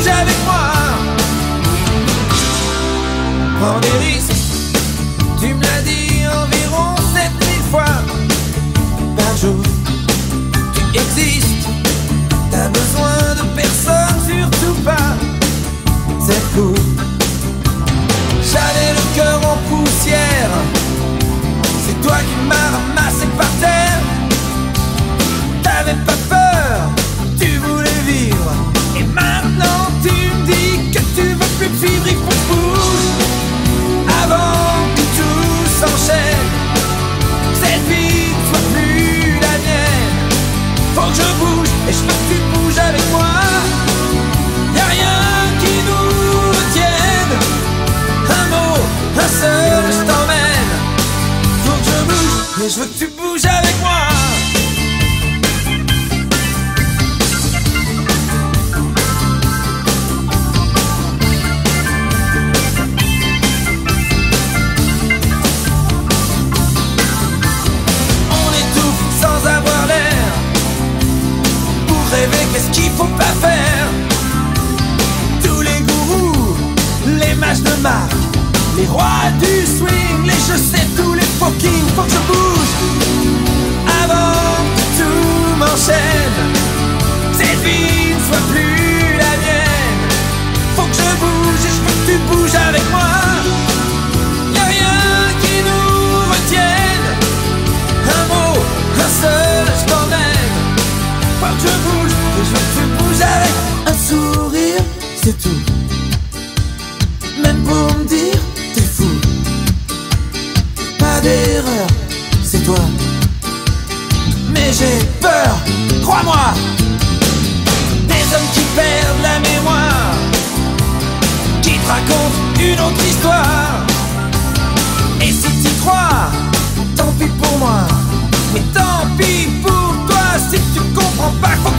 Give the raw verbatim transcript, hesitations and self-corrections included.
bouges avec moi. Prends des risques, tu me l'as dit environ sept mille fois par jour. Tu existes, t'as besoin de personne, surtout pas cette cour. J'avais le cœur en poussière, c'est toi qui m'as ramassé par terre. T'avais pas peur, tu voulais vivre, et maintenant tu me dis que tu veux plus vivre. Il faut que je bouge avant que tout s'enchaîne. Cette vie ne soit plus la mienne. Faut que je bouge, et je veux que tu bouges avec moi. Y'a rien qui nous retienne. Un mot, un seul, je t'emmène. Faut que je bouge, et je veux que tu bouges avec moi. Qu'est-ce qu'il faut pas faire? Tous les gourous, les mages de marque, les rois du swing, les je sais, tous les fucking. Faut que je bouge avant que tout m'enchaîne. Cette vie ne soit plus la mienne. Faut que je bouge et je veux que tu bouges avec moi. Y'a rien qui nous retienne. Un mot, un seul, je t'emmène. Faut que je bouge, et je veux que tu bouges avec un sourire, c'est tout. Même pour me dire, t'es fou. Pas d'erreur, c'est toi. Mais j'ai peur, crois-moi. Des hommes qui perdent la mémoire, qui te racontent une autre histoire. Et si t'y crois, tant pis pour moi, mais tant pis pour toi. Si tu comprends pas, faut